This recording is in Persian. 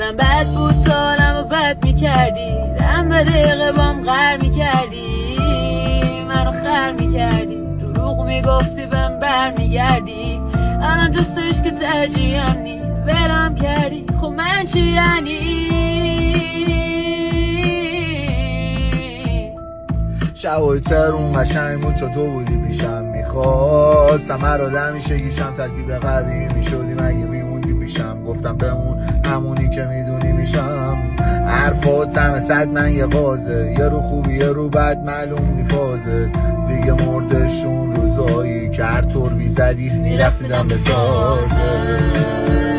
حالم بد بود سالم و بد میکردی، دم به دقیقه بام غر میکردی، منو خر میکردی، دروغ میگفتی بهم بر میگردی، الان جستش که ترجیحم نی ولم کردی، خب من چی یعنی؟ شبای ترون قشنگ بود چون تو بودی پیشم، میخواستم هر آدمی شگیشم ترکیب قوی میشدی مگه میموندی پیشم، گفتم بمون همونی که میدونی میشم، حرفات همه صد من یه قازه، یه رو خوبی یه رو بد معلوم نیفازه، دیگه مردشون روزایی که هر طور بیزدی میرقصیدم به سازه.